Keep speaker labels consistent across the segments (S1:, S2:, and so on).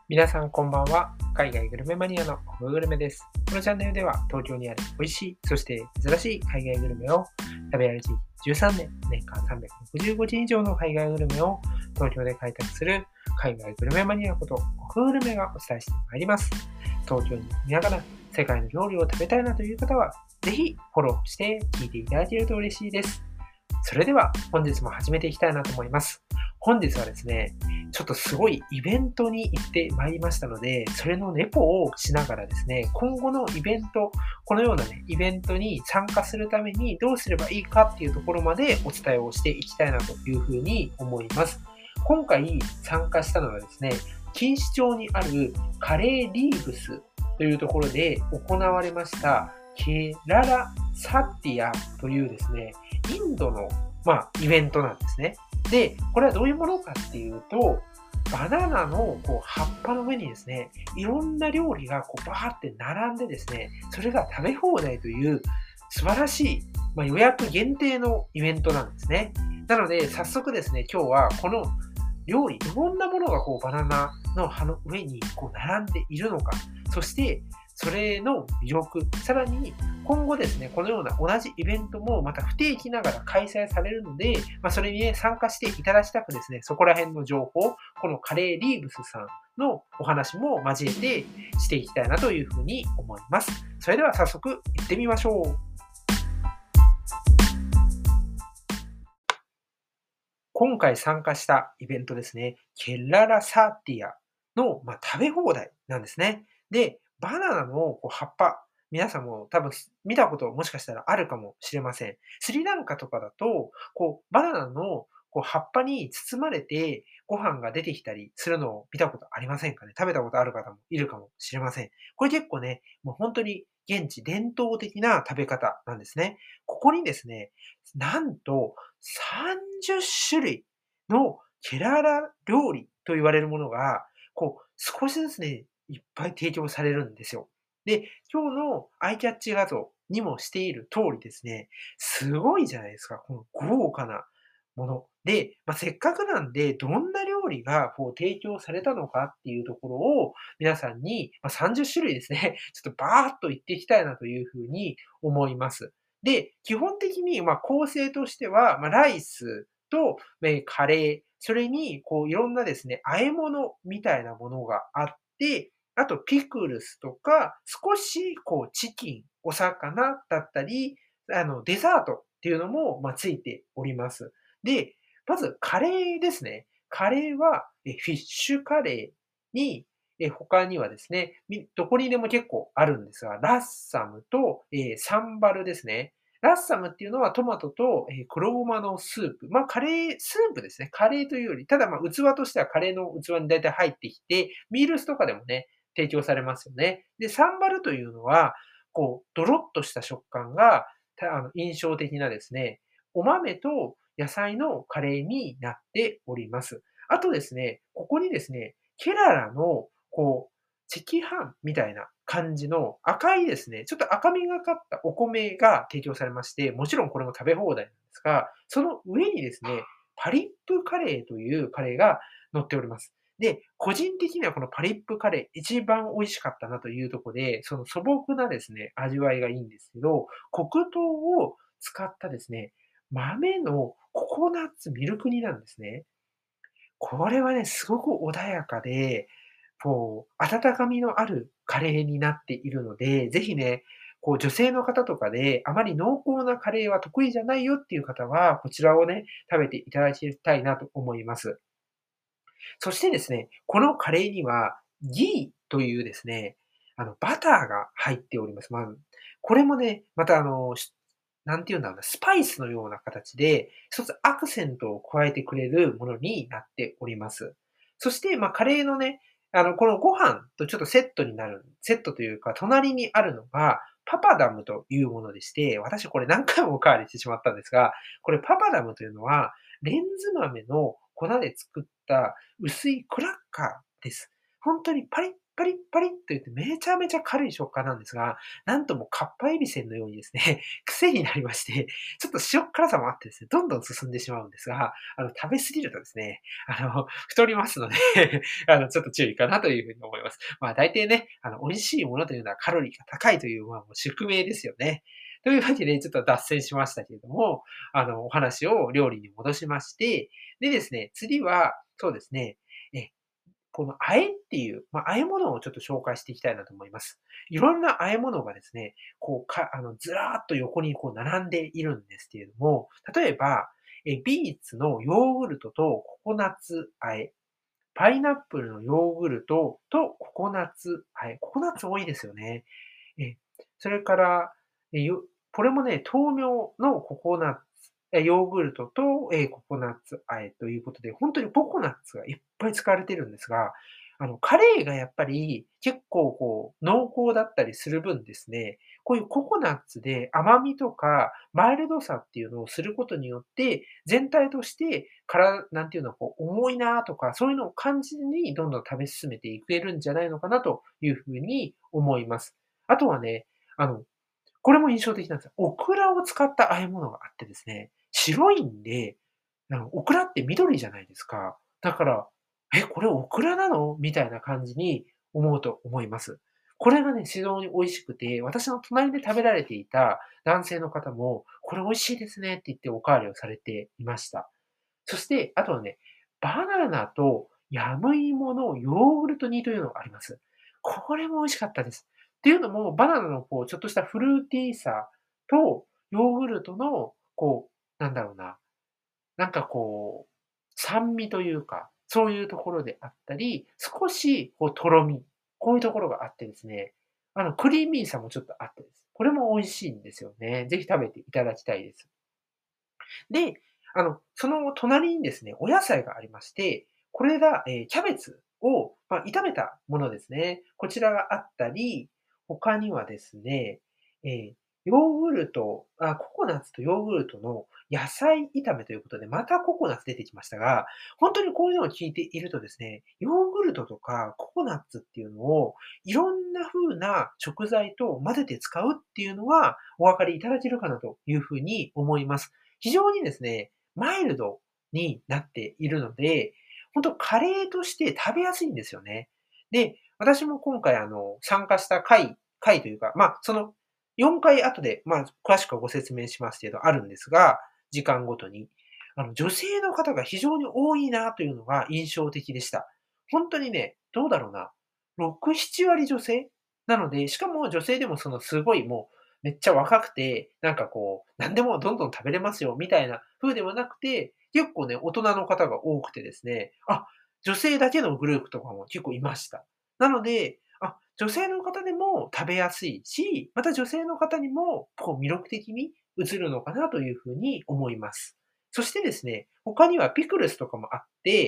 S1: 皆さんこんばんは。海外グルメマニアのコブグルメです。このチャンネルでは東京にある美味しい、そして珍しい海外グルメを食べ歩き13年、年間365日以上の海外グルメを東京で開拓する海外グルメマニアことコブグルメがお伝えしてまいります。東京にいながら世界の料理を食べたいなという方は、ぜひフォローして聞いていただけると嬉しいです。それでは本日も始めていきたいなと思います。本日はですね、ちょっとすごいイベントに行ってまいりましたので、それのレポをしながらですね、今後のイベント、このようなね、イベントに参加するためにどうすればいいかっていうところまでお伝えをしていきたいなというふうに思います。今回参加したのはですね、錦糸町にあるカレーリーブスというところで行われましたケララサティアというですね、インドの、イベントなんですね。で、これはどういうものかっていうと、バナナの葉っぱの上にですね、いろんな料理がバーって並んでですね、それが食べ放題という素晴らしい、予約限定のイベントなんですね。なので、早速ですね、今日はこの料理、どんなものがバナナの葉の上に並んでいるのか、そしてそれの魅力、さらに今後ですね、このような同じイベントもまた不定期ながら開催されるので、それにね、参加していただきたくですね、そこら辺の情報、このカレーリーブスさんのお話も交えてしていきたいなというふうに思います。それでは早速行ってみましょう。今回参加したイベントですね、ケララサーティアの、食べ放題なんですね。で、バナナの葉っぱ、皆さんも多分見たこともしかしたらあるかもしれません。スリランカとかだと、バナナの葉っぱに包まれてご飯が出てきたりするのを見たことありませんかね。食べたことある方もいるかもしれません。これ結構ね、もう本当に現地伝統的な食べ方なんですね。ここにですね、なんと30種類のケララ料理と言われるものが、少しずつね、いっぱい提供されるんですよ。で、今日のアイキャッチ画像にもしている通りですね、すごいじゃないですか、この豪華なもの。で、せっかくなんで、どんな料理が提供されたのかっていうところを、皆さんに、30種類ですね、ちょっとバーっと言っていきたいなというふうに思います。で、基本的に、構成としては、ライスと、カレー、それに、いろんなですね、和え物みたいなものがあって、あとピクルスとか、少し、チキン、お魚だったり、デザートっていうのも、ついております。で、まずカレーですね。カレーは、フィッシュカレーに、他にはですね、どこにでも結構あるんですが、ラッサムと、サンバルですね。ラッサムっていうのはトマトと、黒ごまのスープ。カレースープですね。カレーというより、ただ、器としてはカレーの器に大体入ってきて、ミールスとかでもね、提供されますよね。で、サンバルというのは、ドロッとした食感が、印象的なですね、お豆と野菜のカレーになっております。あとですね、ここにですね、ケララの、赤飯みたいな感じの赤いですね、ちょっと赤みがかったお米が提供されまして、もちろんこれも食べ放題なんですが、その上にですね、パリップカレーというカレーが乗っております。で、個人的にはこのパリップカレー、一番美味しかったなというところで、その素朴なですね、味わいがいいんですけど、黒糖を使ったですね、豆のココナッツミルク煮なんですね。これはね、すごく穏やかで、温かみのあるカレーになっているので、ぜひね、女性の方とかで、あまり濃厚なカレーは得意じゃないよっていう方は、こちらをね、食べていただきたいなと思います。そしてですね、このカレーには、ギーというですね、バターが入っております。これもね、またなんていうんだろうな、スパイスのような形で、一つアクセントを加えてくれるものになっております。そして、カレーのね、このご飯とちょっとセットというか、隣にあるのが、パパダムというものでして、私これ何回もお代わりしてしまったんですが、これパパダムというのは、レンズ豆の粉で作った薄いクラッカーです。本当にパリッパリッパリッと言ってめちゃめちゃ軽い食感なんですが、なんともかっぱえびせんのようにですね、癖になりまして、ちょっと塩っ辛さもあってですね、どんどん進んでしまうんですが、食べ過ぎるとですね、太りますのでちょっと注意かなというふうに思います。まあ、大体ね、美味しいものというのはカロリーが高いという、まあ、もう宿命ですよね。というわけで、ちょっと脱線しましたけれども、お話を料理に戻しまして、でですね、次は、そうですね、え、この和えっていう、まあ、和え物をちょっと紹介していきたいなと思います。いろんな和え物がですね、こう、ずらーっと横にこう並んでいるんですけれども、例えば、ビーツのヨーグルトとココナッツ和え、パイナップルのヨーグルトとココナッツ和え、ココナッツ多いですよね。え、それから、え、よこれもね、豆苗のココナッツヨーグルトと、ココナッツ和えということで、ほんとにココナッツがいっぱい使われてるんですが、カレーがやっぱり結構こう濃厚だったりする分ですね、こういうココナッツで甘みとかマイルドさっていうのをすることによって、全体としてなんていうの、こう重いなとか、そういうのを感じずにどんどん食べ進めていけるんじゃないのかなという風に思います。あとはね、あのこれも印象的なんですよ。オクラを使った和え物があってですね、白いんで、オクラって緑じゃないですか。だから、これオクラなの？みたいな感じに思うと思います。これがね、非常に美味しくて、私の隣で食べられていた男性の方も、これ美味しいですねって言ってお代わりをされていました。そして、あとはね、バナナとヤムイモのヨーグルト煮というのがあります。これも美味しかったです。っていうのも、バナナのこう、ちょっとしたフルーティーさと、ヨーグルトの、こう、なんだろうな、なんかこう、酸味というか、そういうところであったり、少しこう、とろみ、こういうところがあってですね、クリーミーさもちょっとあってです。これも美味しいんですよね。ぜひ食べていただきたいです。で、その隣にですね、お野菜がありまして、これが、キャベツを、まあ、炒めたものですね。こちらがあったり、他にはですね、ヨーグルトココナッツとヨーグルトの野菜炒めということで、またココナッツ出てきましたが、本当にこういうのを聞いているとですね、ヨーグルトとかココナッツっていうのを、いろんな風な食材と混ぜて使うっていうのは、お分かりいただけるかなという風に思います。非常にですね、マイルドになっているので、ほんとカレーとして食べやすいんですよね。で、私も今回参加した回というか、ま、その4回後で、まあ、詳しくはご説明しますけど、あるんですが、時間ごとに。女性の方が非常に多いなというのが印象的でした。ほんとにね、どうだろうな、6、7割女性なので、しかも女性でもそのすごいもうめっちゃ若くて、なんかこう、何でもどんどん食べれますよみたいな風ではなくて、結構ね、大人の方が多くてですね、女性だけのグループとかも結構いました。なので、女性の方でも食べやすいし、また女性の方にもこう魅力的に映るのかなという風に思います。そしてですね、他にはピクルスとかもあって、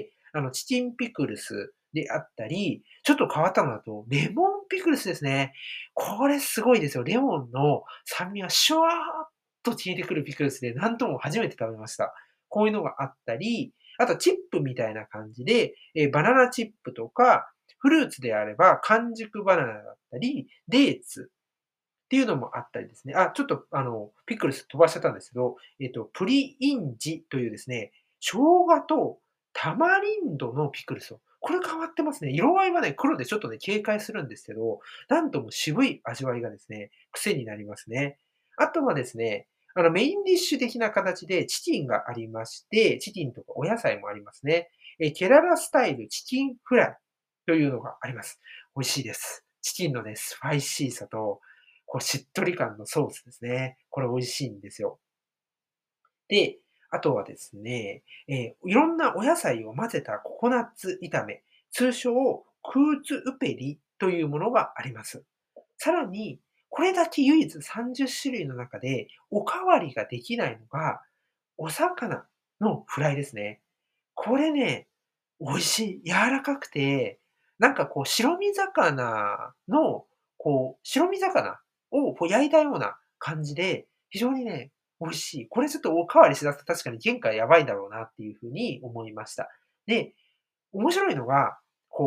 S1: チキンピクルスであったり、ちょっと変わったのだと、レモンピクルスですね。これすごいですよ。レモンの酸味がシュワーっと効いてくるピクルスで、なんとも初めて食べました。こういうのがあったり、あとチップみたいな感じで、バナナチップとか、フルーツであれば完熟バナナだったり、デーツっていうのもあったりですね。ちょっとピクルス飛ばしちゃったんですけど、プリインジというですね、生姜とタマリンドのピクルスをこれ変わってますね。色合いはね、黒でちょっとね、警戒するんですけど、なんとも渋い味わいがですね、癖になりますね。あとはですね、メインディッシュ的な形でチキンがありまして、チキンとかお野菜もありますね。ケララスタイルチキンフライというのがあります。美味しいです。チキンのね、スパイシーさと、こうしっとり感のソースですね。これ美味しいんですよ。で、あとはですね、いろんなお野菜を混ぜたココナッツ炒め、通称クーツウペリというものがあります。さらに、これだけ唯一30種類の中でおかわりができないのが、お魚のフライですね。これね、美味しい。柔らかくて、なんかこう白身魚の、白身魚をこう焼いたような感じで、非常にね、美味しい。これちょっとおかわりしだすと確かに原価やばいだろうなっていう風に思いました。で、面白いのが、こう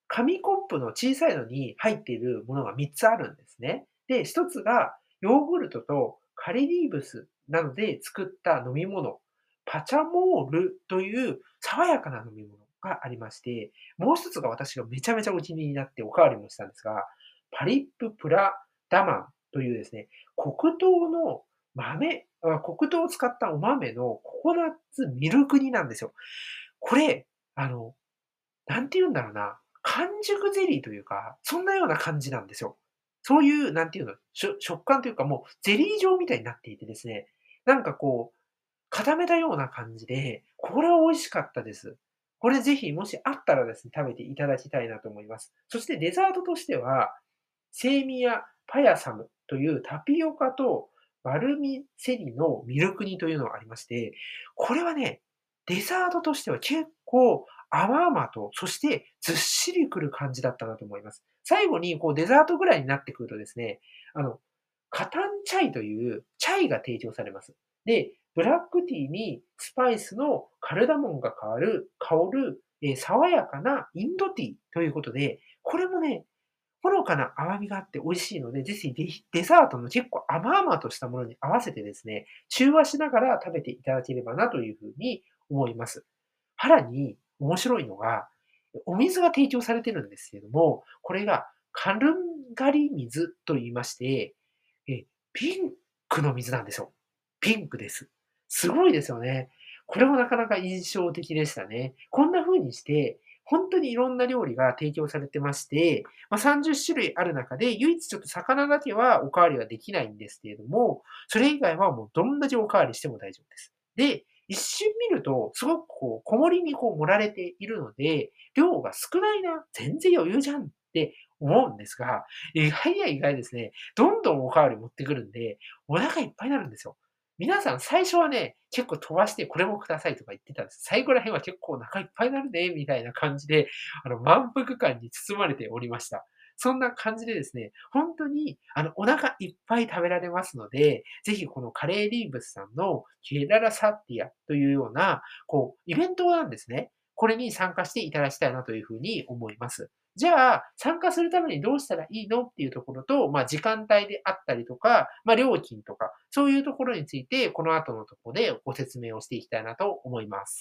S1: 紙コップの小さいのに入っているものが3つあるんですね。で、1つがヨーグルトとカレリーブスなどで作った飲み物、パチャモールという爽やかな飲み物がありまして、もう1つが私がめちゃめちゃお気に入りになっておかわりもしたんですが、パリッププラダマンというですね、黒糖の黒糖を使ったお豆のココナッツミルク煮なんですよ。これ、あの、なんて言うんだろうな、完熟ゼリーというか、そんなような感じなんですよ。そういう、なんていうの、食感というか、もうゼリー状みたいになっていてですね、なんかこう、固めたような感じで、これは美味しかったです。これぜひ、もしあったらですね、食べていただきたいなと思います。そしてデザートとしては、セイミヤパヤサムというタピオカとバルミセリのミルク煮というのがありまして、これはね、デザートとしては結構甘々と、そしてずっしりくる感じだったなと思います。最後にこうデザートぐらいになってくるとですね、あの、カタンチャイというチャイが提供されます。で、ブラックティーにスパイスのカルダモンが香る、爽やかなインドティーということで、これもね、ほのかな甘みがあって美味しいので、ぜひデザートの結構甘々としたものに合わせてですね、中和しながら食べていただければなというふうに思います。さらに面白いのが、お水が提供されてるんですけれども、これがカルンガリ水と言いまして、ピンクの水なんですよ。ピンクです。すごいですよね。これもなかなか印象的でしたね。こんな風にして、本当にいろんな料理が提供されてまして、30種類ある中で、唯一ちょっと魚だけはお代わりはできないんですけれども、それ以外はもうどんだけお代わりしても大丈夫です。で、一瞬見ると、すごくこう、小盛りにこう盛られているので、量が少ないな、全然余裕じゃんって思うんですが、意外や意外ですね、どんどんお代わり持ってくるんで、お腹いっぱいになるんですよ。皆さん最初はね、結構飛ばしてこれもくださいとか言ってたんです。最後ら辺は結構お腹いっぱいになるね、みたいな感じで、満腹感に包まれておりました。そんな感じでですね、本当に、お腹いっぱい食べられますので、ぜひこのカレーリーブスさんのケララサッティアというような、こう、イベントなんですね。これに参加していただきたいなというふうに思います。じゃあ、参加するためにどうしたらいいのっていうところと、時間帯であったりとか、料金とか、そういうところについて、この後のところでご説明をしていきたいなと思います。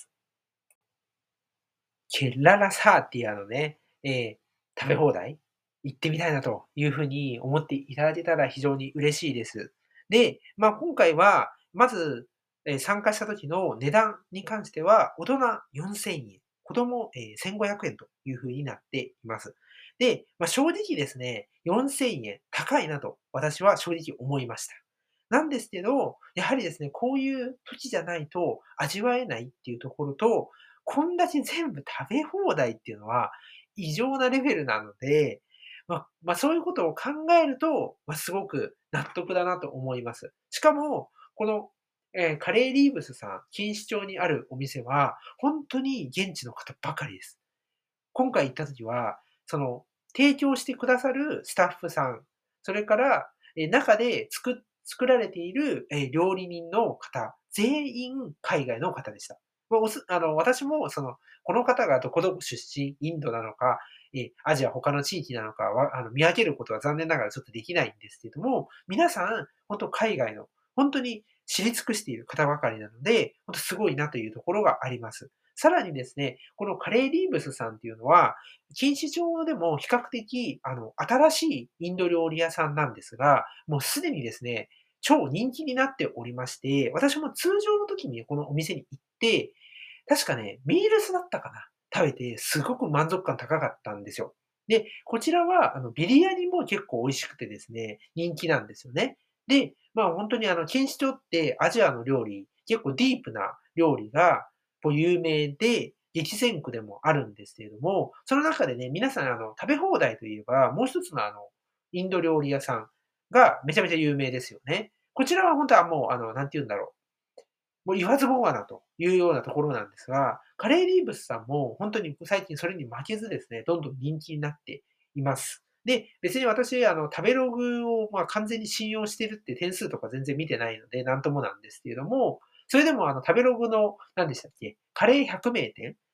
S1: ケララサーティアのね、食べ放題、行ってみたいなというふうに思っていただけたら非常に嬉しいです。で、今回は、まず、参加した時の値段に関しては、大人4000円、子供、1500円というふうになっています。で、正直ですね、4000円高いなと私は正直思いました。なんですけど、やはりですね、こういう時じゃないと味わえないっていうところと、こんだけ全部食べ放題っていうのは異常なレベルなので、そういうことを考えると、すごく納得だなと思います。しかも、この、カレーリーブスさん、錦糸町にあるお店は、本当に現地の方ばかりです。今回行った時は、その、提供してくださるスタッフさん、それから、中で作られている、料理人の方、全員海外の方でした。ま、おすあの、私もこの方がどこどこ出身、インドなのか、アジア他の地域なのかは、見分けることは残念ながらちょっとできないんですけども、皆さん、ほんと海外の、ほんとに知り尽くしている方ばかりなので、ほんとすごいなというところがあります。さらにですね、このカレーリーブスさんっていうのは、錦糸町でも比較的、新しいインド料理屋さんなんですが、もうすでにですね、超人気になっておりまして、私も通常の時にこのお店に行って、確かね、ミールスだったかな、食べてすごく満足感高かったんですよ。で、こちらはビリヤニも結構美味しくてですね、人気なんですよね。で、ほんとに錦糸町ってアジアの料理、結構ディープな料理が有名で、激戦区でもあるんですけれども、その中でね、皆さん食べ放題といえば、もう一つのインド料理屋さんがめちゃめちゃ有名ですよね。こちらはほんとはもうなんて言うんだろう、もう言わずもがなというようなところなんですが、カレーリーブスさんもほんとに最近それに負けずですね、どんどん人気になっています。で、別に私食べログを完全に信用してるって点数とか全然見てないので、なんともなんですけれども、それでも食べログの何でしたっけ、カレー百名店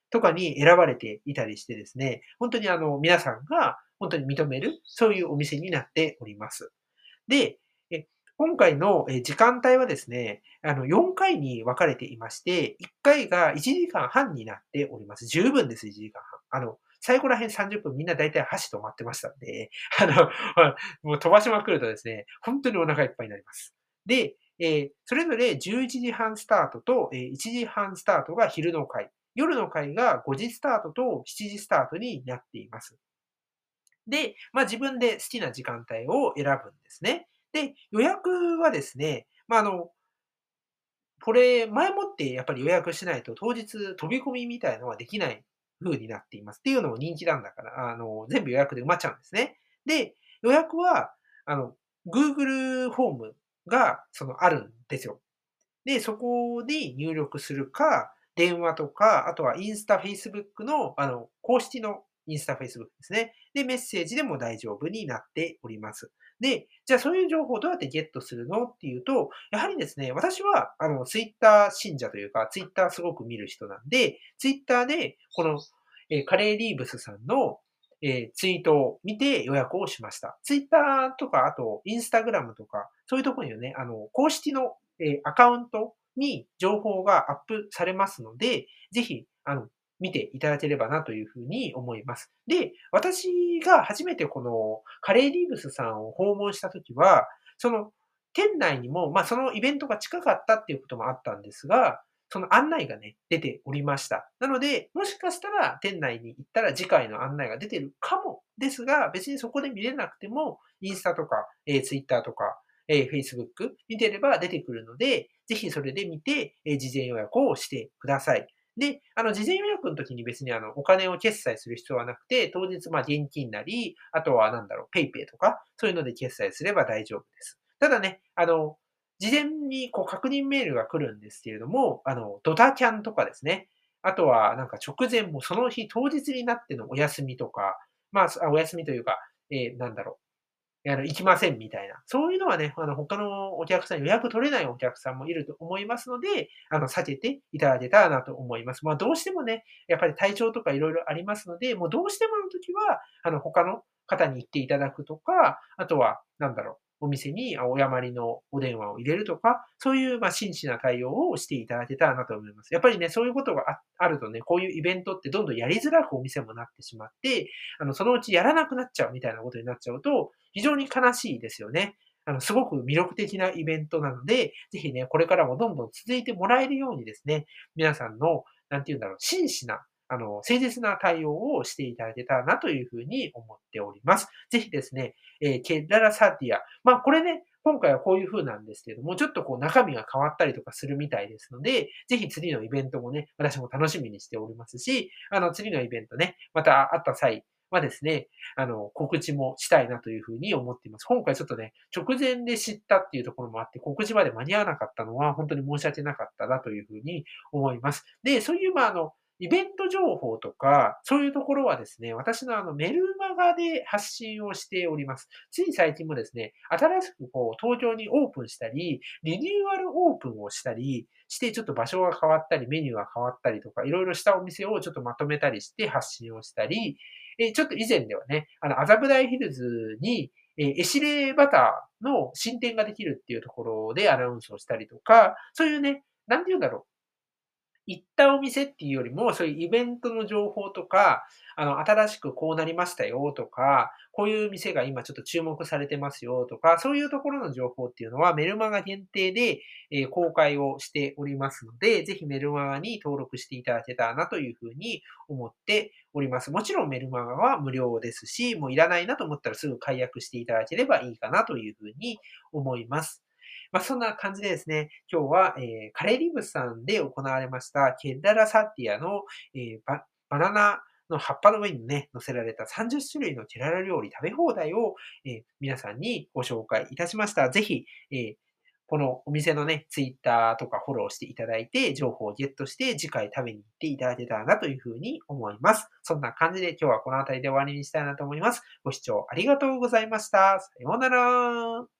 S1: とかに選ばれていたりしてですね、本当に皆さんが本当に認める、そういうお店になっております。で、今回の、時間帯はですね、4回に分かれていまして、1回が1時間半になっております。十分です、1時間半。最後ら辺30分みんなだいたい箸止まってましたんで、もう飛ばしまくるとですね、本当にお腹いっぱいになります。で、それぞれ11時半スタートと、1時半スタートが昼の会、夜の会が5時スタートと7時スタートになっています。で、自分で好きな時間帯を選ぶんですね。で、予約はですね、これ、前もってやっぱり予約しないと当日飛び込みみたいのはできない風になっています。っていうのも人気なんだから、全部予約で埋まっちゃうんですね。で、予約は、あの、Google フォームが、あるんですよ。で、そこに入力するか、電話とか、あとはインスタ、Facebook の、公式のインスタ、Facebook ですね。で、メッセージでも大丈夫になっております。で、じゃあそういう情報をどうやってゲットするのっていうと、やはりですね、私は、Twitter 信者というか、Twitter すごく見る人なんで、Twitter で、この、カレーリーブスさんの、ツイートを見て予約をしました。Twitter とか、あと Instagram とか、そういうところにはね、公式のアカウントに情報がアップされますので、ぜひ、見ていただければなというふうに思います。で、私が初めてこのカレーリーブスさんを訪問したときは、その店内にも、そのイベントが近かったっていうこともあったんですが、その案内がね、出ておりました。なので、もしかしたら店内に行ったら次回の案内が出てるかもですが、別にそこで見れなくても、インスタとか、Twitter とか、Facebook 見てれば出てくるので、ぜひそれで見て、事前予約をしてください。で、事前予約の時に別にお金を決済する必要はなくて、当日現金なり、あとはペイペイとか、そういうので決済すれば大丈夫です。ただね、事前にこう確認メールが来るんですけれども、ドタキャンとかですね、あとは直前もその日当日になってのお休みとか、お休みというか、行きませんみたいな。そういうのはね、他のお客さん、予約取れないお客さんもいると思いますので、避けていただけたらなと思います。どうしてもね、やっぱり体調とかいろいろありますので、もうどうしてもの時は、他の方に行っていただくとか、あとは、お店にお誤りのお電話を入れるとか、そういう、真摯な対応をしていただけたらなと思います。やっぱりね、そういうことがあるとね、こういうイベントってどんどんやりづらくお店もなってしまって、そのうちやらなくなっちゃうみたいなことになっちゃうと、非常に悲しいですよね。すごく魅力的なイベントなので、ぜひね、これからもどんどん続いてもらえるようにですね、皆さんの、真摯な、誠実な対応をしていただけたらなというふうに思っております。ぜひですね、ケッララサーティア。これね、今回はこういう風なんですけれども、ちょっとこう中身が変わったりとかするみたいですので、ぜひ次のイベントもね、私も楽しみにしておりますし、次のイベントね、また会った際はですね、告知もしたいなというふうに思っています。今回ちょっとね、直前で知ったっていうところもあって、告知まで間に合わなかったのは、本当に申し訳なかったなというふうに思います。で、そういう、イベント情報とか、そういうところはですね、私のメルマガで発信をしております。つい最近もですね、新しくこう東京にオープンしたり、リニューアルオープンをしたりして、ちょっと場所が変わったり、メニューが変わったりとか、いろいろしたお店をちょっとまとめたりして発信をしたり、ちょっと以前ではね、麻布台ヒルズに、エシレバターの新店ができるっていうところでアナウンスをしたりとか、そういうね、なんて言うんだろう。行ったお店っていうよりも、そういうイベントの情報とか、新しくこうなりましたよとか、こういう店が今ちょっと注目されてますよとか、そういうところの情報っていうのはメルマガ限定で、公開をしておりますので、ぜひメルマガに登録していただけたらなというふうに思っております。もちろんメルマガは無料ですし、もういらないなと思ったらすぐ解約していただければいいかなというふうに思います。そんな感じでですね、今日は、カレーリブさんで行われましたケッダラサティアの、バナナの葉っぱの上にね、乗せられた30種類のケララ料理食べ放題を、皆さんにご紹介いたしました。ぜひ、このお店のね、ツイッターとかフォローしていただいて、情報をゲットして次回食べに行っていただけたらなというふうに思います。そんな感じで今日はこの辺りで終わりにしたいなと思います。ご視聴ありがとうございました。さようなら。